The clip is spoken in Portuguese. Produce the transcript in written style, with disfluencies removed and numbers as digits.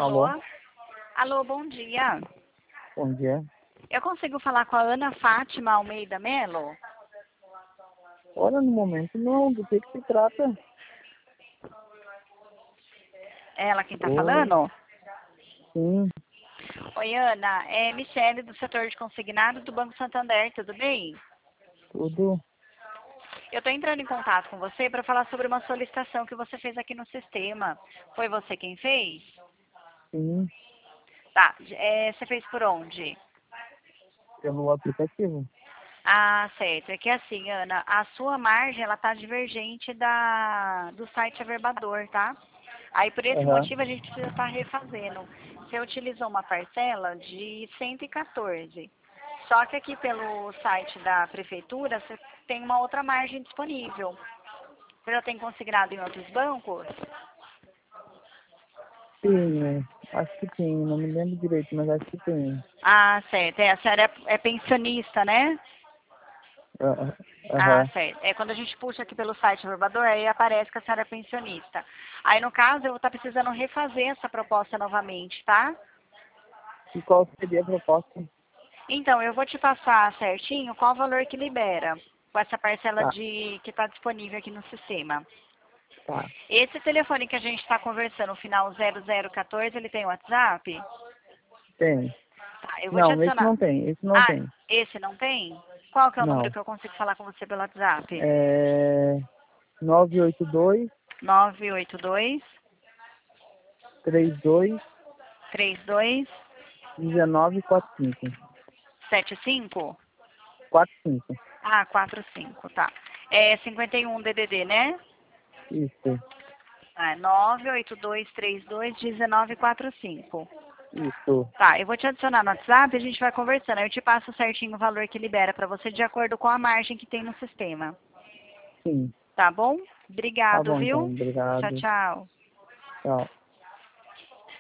Alô? Alô? Alô, bom dia. Bom dia. Eu consigo falar com a Ana Fátima Almeida Melo? Olha, no momento não, do que se trata? É ela quem tá Oi. falando? Sim, Oi, Ana. É Michele do setor de consignado do Banco Santander, tudo bem? tudo. Eu tô entrando em contato com você para falar sobre uma solicitação que você fez aqui no sistema. Foi você quem fez? Sim, Tá. Você fez por onde? pelo aplicativo. Ah, certo. É que assim, Ana, a sua margem, ela tá divergente do site Averbador, tá? Aí, por esse Aham. motivo, a gente precisa estar refazendo. Você utilizou uma parcela de 114. Só que aqui pelo site da prefeitura, você tem uma outra margem disponível. Você já tem consignado em outros bancos? Sim, acho que tem, não me lembro direito, mas acho que tem. Ah, certo. A senhora é pensionista, né? Ah, Ah, Aham. certo. É quando a gente puxa aqui pelo site Averbador, aí aparece que a senhora é pensionista. Aí, no caso, eu vou estar precisando refazer essa proposta novamente, tá? E qual seria a proposta? Então, eu vou te passar certinho qual o valor que libera com essa parcela Tá, que está disponível aqui no sistema. tá. Esse telefone que a gente está conversando, o final 0014, ele tem WhatsApp? Tem. Tá, eu vou te Não, esse adicionar. não tem, esse não Ah, tem. esse não tem? Qual que é o número Não. que eu consigo falar com você pelo WhatsApp? É 982 982 32 32 1945. 75? 45. Ah, 45, tá. É 51 DDD, né? Isso, Ah, 982321945. isso. Tá, eu vou te adicionar no WhatsApp e a gente vai conversando. Aí eu te passo certinho o valor que libera pra você de acordo com a margem que tem no sistema. Sim. Tá bom? Tá Obrigado, bom então, viu? Tchau, obrigado. tchau. Tchau.